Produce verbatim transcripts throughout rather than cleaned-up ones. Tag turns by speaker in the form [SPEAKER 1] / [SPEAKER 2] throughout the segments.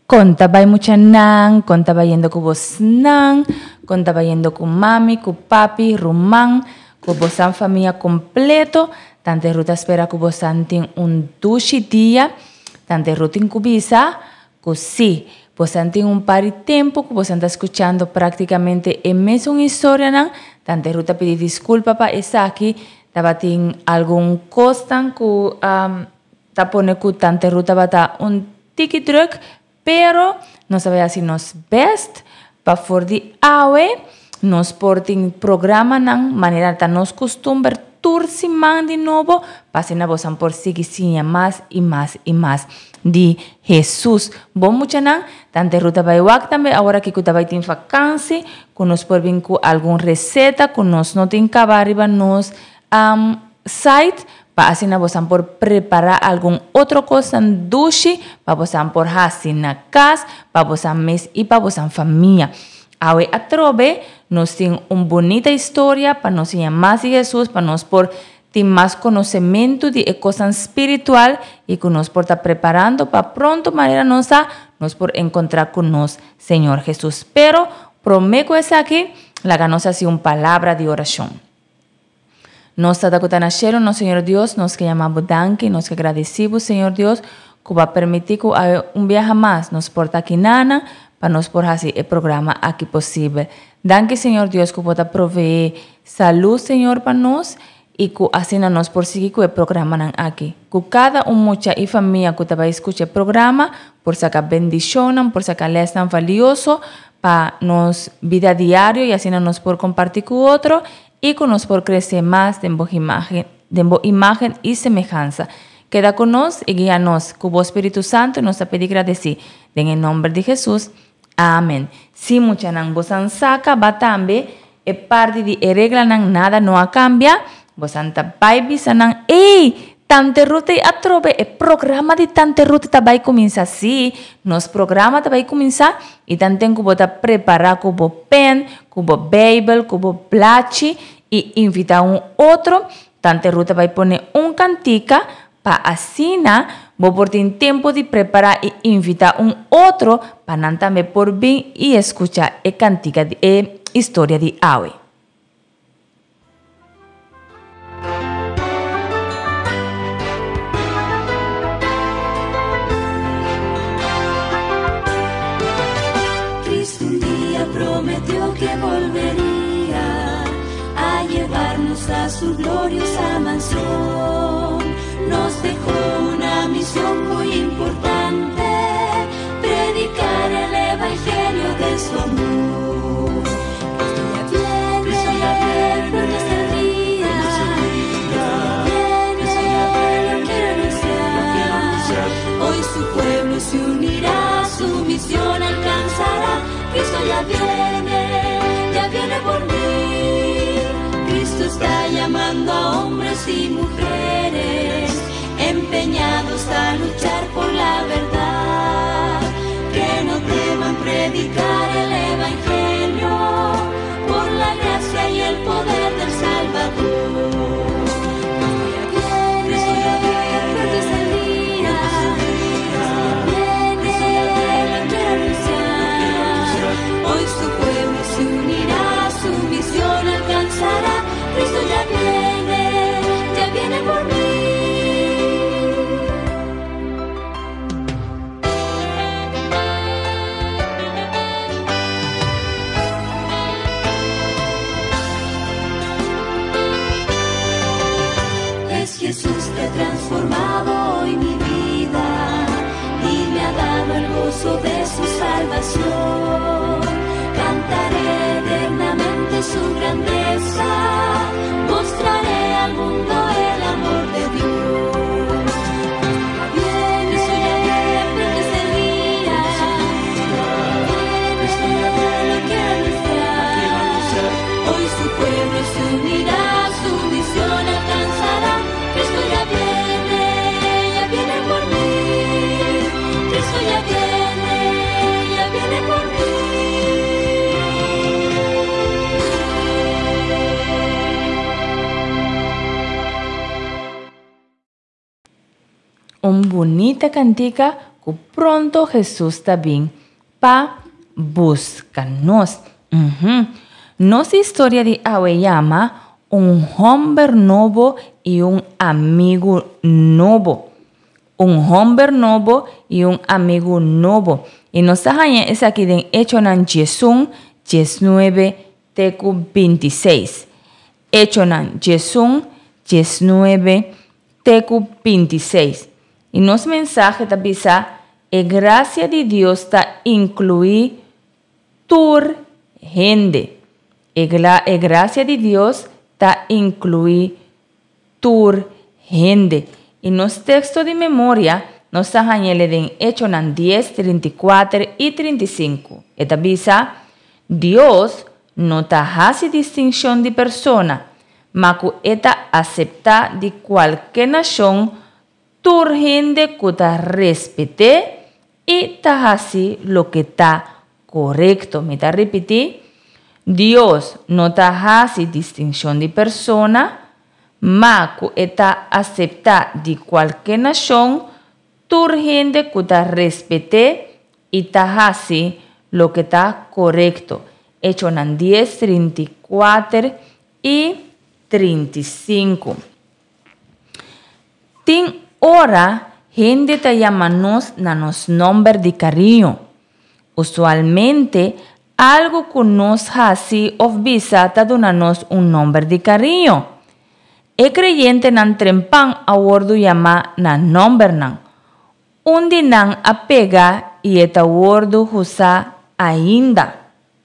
[SPEAKER 1] Conta bay mucha nan, conta bayendo con vos nan, conta bayendo con mami, con papi, rumán, con vos en familia completo. Tante Ruta espera que vos tengan un dushi día, tante Ruta incubisa, que sí, vos tengan un par de tiempo, que vos están escuchando prácticamente en mes una historia, nan, tante Ruta pide disculpa para esa aquí, estaba tin algún costan que um, ta pone que tante Ruta va a un tiki truck, pero no sabe si nos best para for di awe nos porting programa nan manera ta nos costumbre tursi man de nuevo pasen a vosan por seguir más y más y más de Jesús. Bom mucha nan tante Ruta baiwak también ahora que kuta bai tin vacancy con nos por vinku algún receta con nos no tin arriba nos um, site para así na vosan por preparar algún otro cosa en dushi, para vosan por hacer na casa, para vosan mes y para vosan familia. Ahora a trove nos tiene una bonita historia para nos enseñar más de Jesús, para nos por tener más conocimiento de cosas espiritual y que nos por estar preparando para pronto manera nos a nos por encontrar con nos Señor Jesús. Pero prometo es aquí la ganos así una palabra de oración. Nos tatakutanashero, no Señor Dios, nos que llamamos danke, nos que agradecemos, Señor Dios, que va a permitir que un viaje más nos porta aquí nana, para nos por hacer el programa aquí posible. Danke, Señor Dios, que pueda proveer salud, Señor, para nos, y que así nos por seguir con el programa aquí. Que cada un mucha y familia que te va a escuchar el programa, por sacar bendición, por sacar les tan valioso, para nos vida diario y así nos por compartir con otro, y con nos por crecer más de imagen, de imagen y semejanza. Queda con nos y guíanos, con vos Espíritu Santo, nos a pedir agradecer. En el nombre de Jesús. Amén. Si mucha nan vos an saca, va también, e parte de regla nan nada no a cambia, vos anta baby sanan, ey, tante Ruta y atrobe, el programa de tante Ruta tabai comienza así, nos programa tabai comienza, y tanten que bota preparar cubo pen, cubo Bible, cubo plachi, y invita a un otro, tante Ruta va a poner un cantica, para así na, vos por tener tiempo de preparar y invitar a un otro, para también por bien y escuchar el cantica de eh, historia de Awe.
[SPEAKER 2] Cristo un día prometió que volvería a llevarnos a su gloriosa mansión. Nos dejó una misión muy importante, predicar el evangelio de su amor. Cristo ya viene, pronto es el día, Cristo ya viene, lo quiero anunciar. Hoy su pueblo se unirá, su misión alcanzará. Cristo ya viene, ya viene por mí. Cristo está llamando a hombres y mujeres empeñados a luchar por la verdad, que no teman predicar el evangelio por la gracia y el poder del Salvador. Cristo ya viene, pronto es el día, Cristo ya viene, lo quiero anunciar. Hoy su pueblo se unirá, su misión alcanzará. Cristo ya viene, ya viene por mí. Es Jesús que ha transformado hoy mi vida y me ha dado el gozo de su salvación. Cantaré eternamente su grandeza, mostraré al mundo el amor de Dios. Cristo ya viene, pronto es el día, Cristo ya viene, lo quiero anunciar. Hoy su pueblo se unirá, su misión alcanzará. Cristo ya viene, ya viene por mí. Cristo ya viene, ya viene por mí.
[SPEAKER 1] Un bonita cantica que pronto Jesús también pa buscarnos. Uh-huh. Nuestra historia de hoy llama un hombre nuevo y un amigo nuevo. Un hombre nuevo y un amigo nuevo. Y nos es aquí en Hechos en Jesús diecinueve, tecu veintiséis. Hechos en Jesús diecinueve, tecu veintiséis. Y nos mensaje también la gracia de Dios está incluir tu gente. La gracia de Dios está incluir tu gente. Y nos texto de memoria nos añade en Hechos diez, treinta y cuatro y treinta y cinco. Esta visa, Dios no hace distinción de persona, mas esta acepta de cualquier nación tu gente que te respete y te hace lo que está correcto. Me está repitiendo. Dios no hace distinción de persona, mas esta acepta de cualquier nación tu gente que te respete y te hace lo que está correcto. Hechos diez, treinta y cuatro y treinta y cinco. Tin hora, gente te llama nos na nos nombre de cariño. Usualmente, algo que nos hace obvisa te donanos un nombre de cariño. El creyente nan trempan a wordo llama na nombre nan. Undi nan apega y eta wordo usa ainda.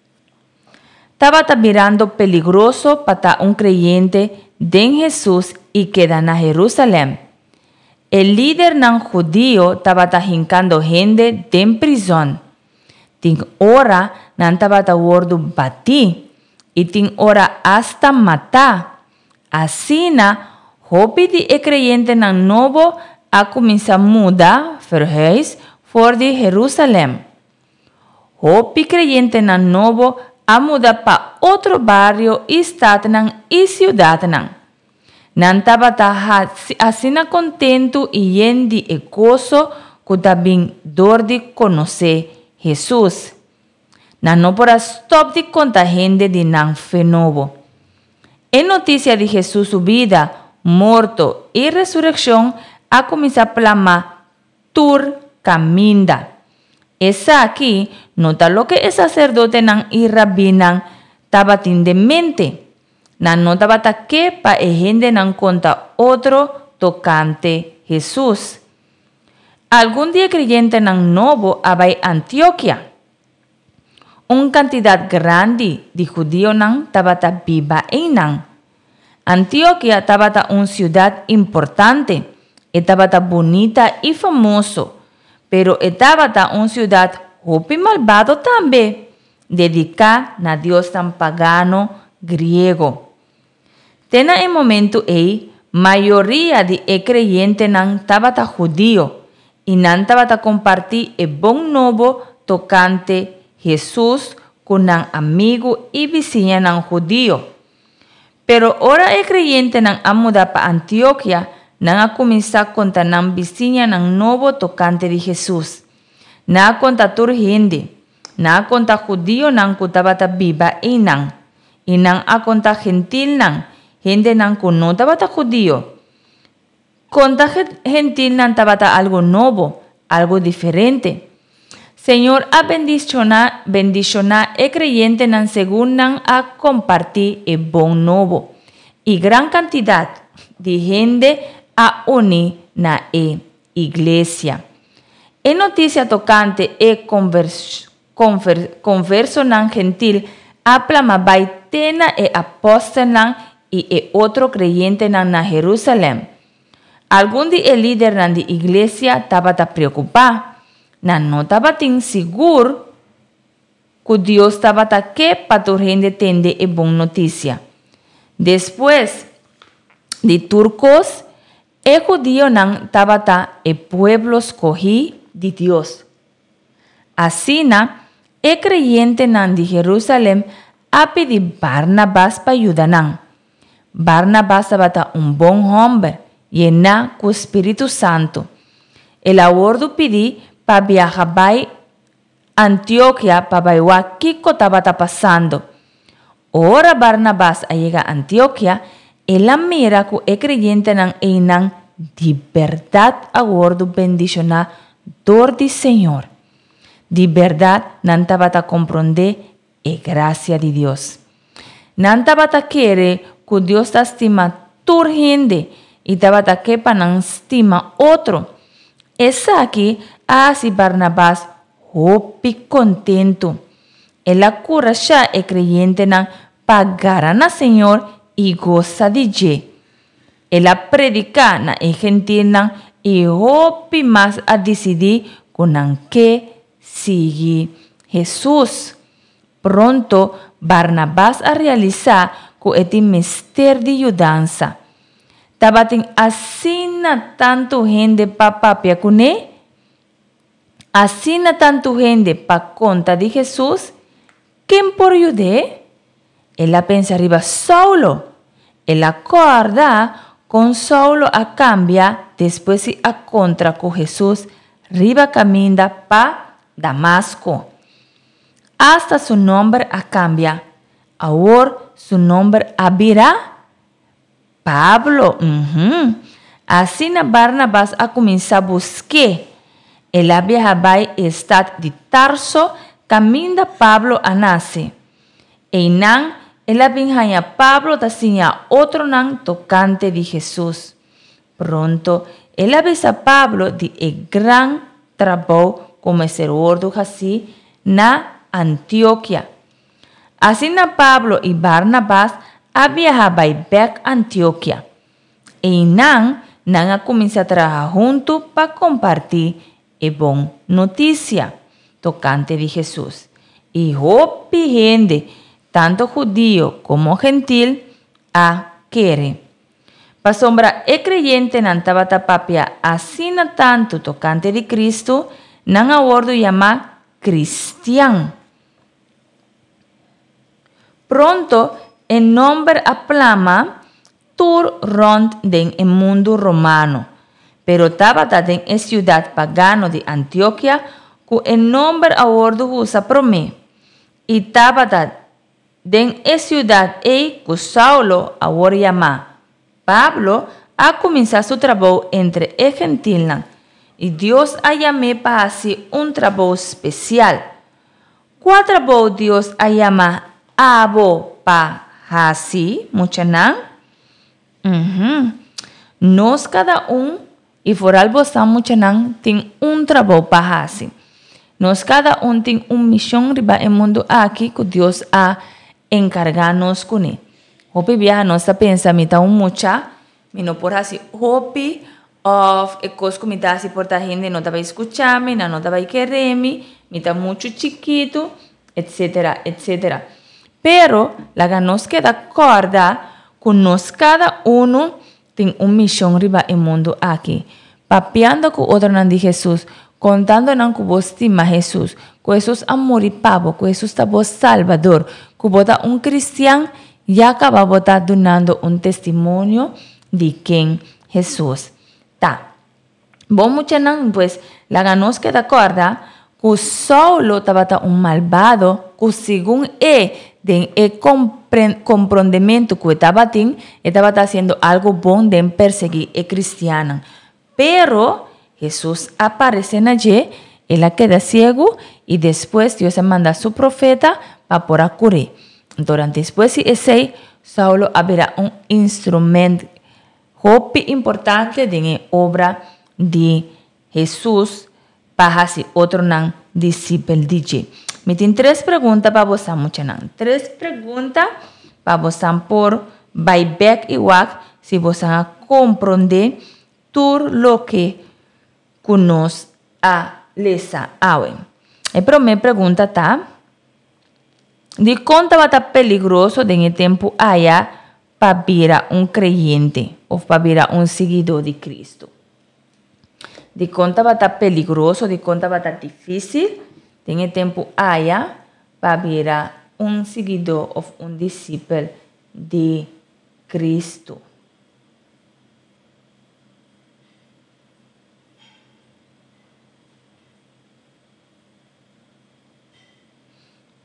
[SPEAKER 1] Estaba mirando peligroso para un creyente de Jesús y queda en Jerusalén. El líder nan judío estaba hincando gente de prisión. Tin hora nan estaba wordo bati y tin hora hasta matar. Así na hopi di e creyente nan novo a começar a mudar verhuis for de Jerusalém. Hopi creyente nan novo a mudar para outro barrio e estado nan e ciudad nan. Nan taba ta asina contento e yendi e gozo que também dor de conhecer Jesus. Nan no por stop de conta gente de nan fe novo. En noticia de Jesús su vida, muerto y resurrección a comenzar a plamar tur caminda. Esa aquí nota lo que el sacerdote nan y rabinan tabatin de mente. Nan nota bata que pa e gente nan conta otro tocante Jesús. Algún día creyente nan novo abay Antioquia. Una cantidad grande de judíos nan tabata viva en nan. Antioquia tabata una ciudad importante. Tabata bonita y famoso. Pero tabata una ciudad hopi malvado también. Dedicada a Dios tan pagano griego. Tena en momento e mayoría de e creyente nan tabata judío. Y nan tabata compartir el bon novo tocante Jesús con un amigo y vecina nan judío. Pero ahora el creyente nan a mudar para Antioquia, nan a comenzar contra nan vecina nan novo tocante de Jesús. Na contra tur gente, na contra judío nan kutabata viva y nan, y nan a contra gentil nan, gente nan kun no tabata judío. Contra gentil nan tabata algo nuevo, algo diferente. Señor a bendicionar, bendicionar el creyente nan según nan a compartir el bon nuevo. Y gran cantidad de gente a unir na e iglesia. En noticia tocante e converso, conver, converso nan gentil aplama baitena e apóstol nan y e otro creyente nan na Jerusalén. Algún de el líder nan de iglesia tabata preocupado. Nan no estaba tan seguro que Dios estaba que para tu gente tende e buena noticia. Después de turcos, el judío nan estaba el pueblo escogí de Dios. Así na, el creyente nan de Jerusalén a pedir Barnabás para ayudar nan. Barnabás estaba un buen hombre, llena con Espíritu Santo. El abordo pedí para viajar a Antioquia para ver qué estaba pasando. Ahora Barnabás llega a Antioquia y la mira que es creyente en la de verdad aguardo bendicionar del Señor. De verdad, nanta bata comprender e gracia de Dios. Nanta bata quiere que Dios te estima tu gente y te bata que para estima otro. Esa aquí hace Barnabás hopi contento. Ela cura ya es creyente na pagar na Señor y goza de je. Ela predica na e gentil na y hopi más a decidir con que sigue Jesús. Pronto Barnabás a realizar con este misterio de ayudanza. Tabatin asina tanto gente pa papia con él. Asina tanto gente pa conta de Jesús. ¿Quién por ayudar? Ella pensa arriba Saulo. Ella acorda con Saulo a cambia después si a contra con Jesús. Riba camina pa Damasco. Hasta su nombre a cambia. Ahora su nombre abrirá Pablo. Uh-huh. Así na Barnabás a comenzar a buscar. Ela viajaba e estado de Tarso, caminda Pablo a nace. E nan, ela vinha Pablo tacinha outro nan tocante de Jesus. Pronto, ela besa Pablo de e gran trabalho como servidor do Jassi na Antioquia. Assim na Pablo e Barnabás a viajaba e back Antioquia. E nan, nan a começar a trabalhar junto para compartilhar e bom notícia tocante de Jesus. E hopi gente, tanto judío como gentil, a querer. Pa sombra e creyente nan tabata papia asina tanto tocante de Cristo, nan a ordo llama cristian. Pronto, en nombre aplama, tur rond den el mundo romano. Pero tabata den e ciudad pagano de Antioquia, cu en nombre a ordo usa prome. Y tabata den e ciudad e cu Saulo a ordo llama. Pablo a comenzado su trabajo entre el gentil y Dios a llamé para hacer un trabajo especial. ¿Cuál trabajo Dios a llamar abo pa hacer? Muchanan. Uh-huh. Nos cada un y foral bosan muchanan tiene un trabajo para hacer. Nos cada un tiene un misión riba el mundo aquí que Dios a encargarnos con él. Hopi viaja nossa pensamento um mucha, me não por assim, hopi of e cos que me dá se porta gente não tava escuchar me, não tava querer me, me tá muito chiquito, etcétera, etcétera. Pero la nos queda corda que nos cada uno tem uma missão riba el mundo aqui, papeando com outro nan de Jesus, contando nan que vos estima Jesus, que Jesus amor e pavo, que Jesus tá vos salvador, que bota um cristiano y acaba botar donando un testimonio de quién Jesús está. Bom muchanan, pues, la ganos que de acorda que Saulo estaba un malvado, que según e de el comprendimiento que estaba tin, estaba haciendo algo bon de perseguir a cristiana. Pero Jesús aparece en allí, él queda ciego y después Dios se manda a su profeta para por curar. Durante después de ese, Saulo habrá un instrumento muy importante de la obra de Jesús para hacer otro nan discípulo de Jesús. Me tienen tres preguntas para vos, muchanan. Tres preguntas para vos por buyback y wak si vos a comprender todo lo que nos a lesa awe. La primera pregunta está: de cuánto va a estar peligroso en el tiempo allá para ver un creyente o para ver un seguidor de Cristo? De cuánto va a estar peligroso, de cuánto va a estar difícil en el tiempo allá para ver un seguidor o un discípulo de Cristo?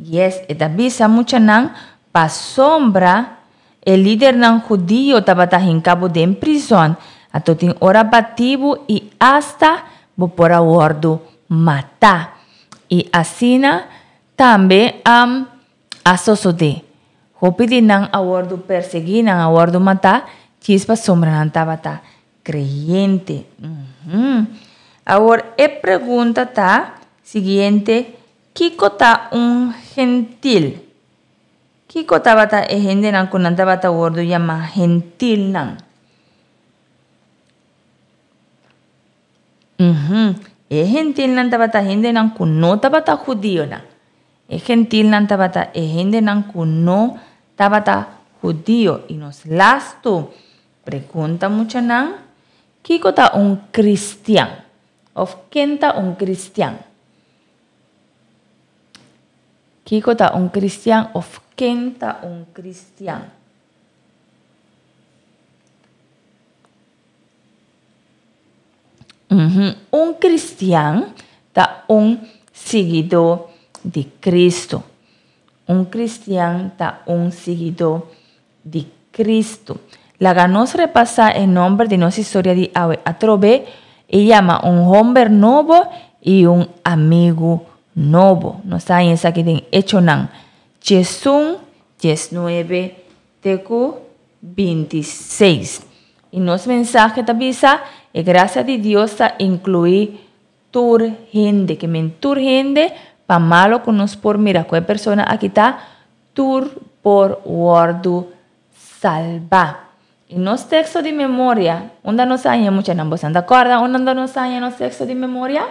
[SPEAKER 1] Yes, esta visa mucha nan pa sombra el líder nan judío tabata hincabo de en prisión atotin ora batibu y hasta bo por abordo mata. Y asina también am asosode. Hopidi nan abordo perseguir nan abordo mata chispa sombra nan tabata creyente. Uh-huh. Ahora, e pregunta ta siguiente, ¿Kiko ta un gentil? Kiko tabata e gente nan kunan tabata gordo llama gentil nan. Uh-huh. E gentil nan tabata gente nan kuno tabata judío nan. E gentil nan tabata e gente nan kuno tabata judío. Y nos lasto pregunta mucha nan, ¿Kiko ta un cristiano? Of quién ta un cristiano? Kiko ta un cristiano of quién ta un cristiano? Uh-huh. Un cristiano ta un seguidor de Cristo. Un cristiano ta un seguidor de Cristo. La ganos repasa el nombre de nuestra historia de Awe Atrobe y llama un hombre nuevo y un amigo nuevo. Nos está en esa que den hecho nan. Jesús diecinueve, tecu veintiséis. Y nos mensaje tabisa y gracias de Dios ta incluir tur gente que men tur gente pa malo con nos por mira cuál persona aquí está tur por guardo salva. Y nos textos de memoria, ¿dónde nos hay mucha nambos? ¿De acuerdo? ¿Dónde nos hay los textos de memoria?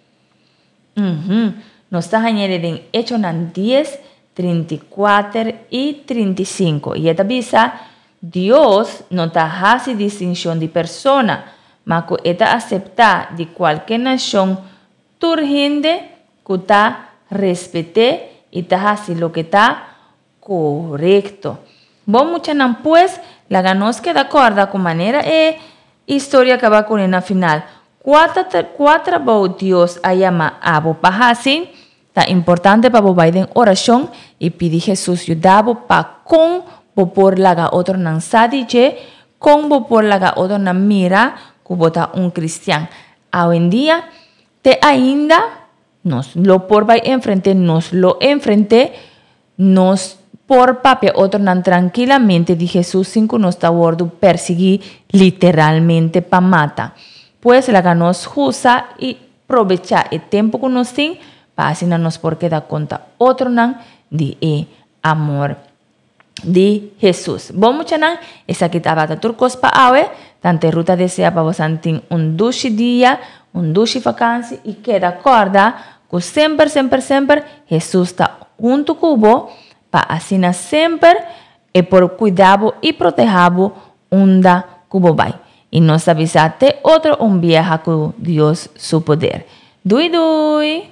[SPEAKER 1] Uh-huh. Nos está añadiendo en Hechos diez, treinta y cuatro y treinta y cinco. Y esta visa, Dios no está hace distinción de persona, mas que esta acepta de cualquier nación, turgente, que está respete y está hace lo que está correcto. Vos mucha nan pues, la ganos que de acuerdo con manera e historia que va con en final. Cuatro, cuatro bo Dios a llama a bo pahasi, ta importante para bo Biden oración y pidi Jesús yudabo pa con bo por laga otro nan sadije, con bo por laga otro nan mira, kubota un cristiano. Hoy en día, te ainda, nos lo por va enfrente, nos lo enfrente, nos por papia otro nan tranquilamente de Jesús sin que nos está gordo perseguir literalmente pa mata. Pues la ganos justa y aprovecha el tiempo que nos tiene para así no nos por queda cuenta otro nan de e amor de Jesús. Bon mucha nan esa que tabata turcos pa awe tante ruta desea pa vos antin un dushi día, un dushi vacancia y queda corda que siempre, siempre, siempre Jesús está junto cubo pa así siempre e por cuidado y protejado onda cubo bay. Y nos avisate otro un viaje con Dios su poder. Dui dui.